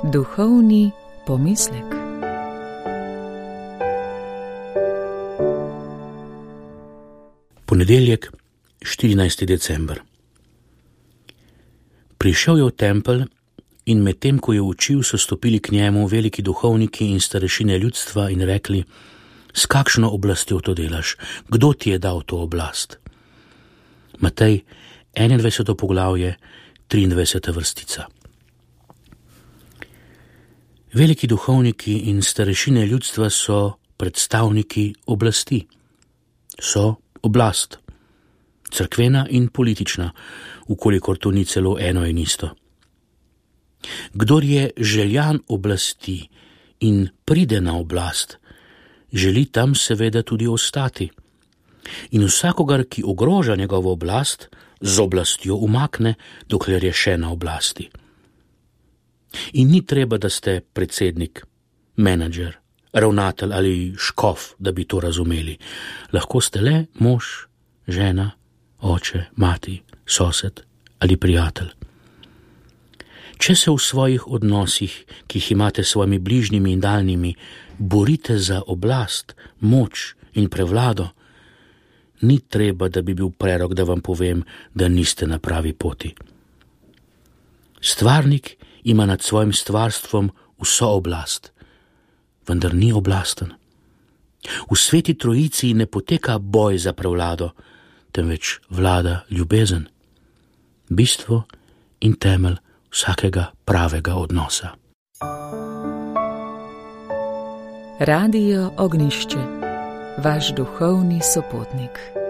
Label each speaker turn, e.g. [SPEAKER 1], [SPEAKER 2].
[SPEAKER 1] Duhovni pomislek.
[SPEAKER 2] Ponedeljek, 14. december. Prišel je v tempelj in medtem, ko je učil, so stopili k njemu veliki duhovniki in starešine ljudstva in rekli: S kakšno oblastjo to delaš? Kdo ti je dal to oblast? Matej, 21. poglavje, 23. vrstica. Veliki duhovniki in starešine ljudstva so predstavniki oblasti. So oblast, cerkvena in politična, ukolikor to ni celo eno in isto. Kdor je željan oblasti in pride na oblast, želi tam seveda tudi ostati. In vsakogar, ki ogroža njegovo oblast, z oblastjo umakne, dokler je še na oblasti. In ni treba, da ste predsednik, menedžer, ravnatelj ali škof, da bi to razumeli. Lahko ste le mož, žena, oče, mati, sosed ali prijatelj. Če se v svojih odnosih, ki jih imate s svojimi bližnjimi in daljnimi, borite za oblast, moč in prevlado, ni treba, da bi bil prerok, da vam povem, da niste na pravi poti. Stvarnik ima nad svojim stvarstvom vso oblast, vendar ni oblasten. V Sveti Trojici ne poteka boj za prevlado, temveč vlada ljubezen, bistvo in temelj vsakega pravega odnosa.
[SPEAKER 1] Radio Ognjišče, vaš duhovni sopotnik.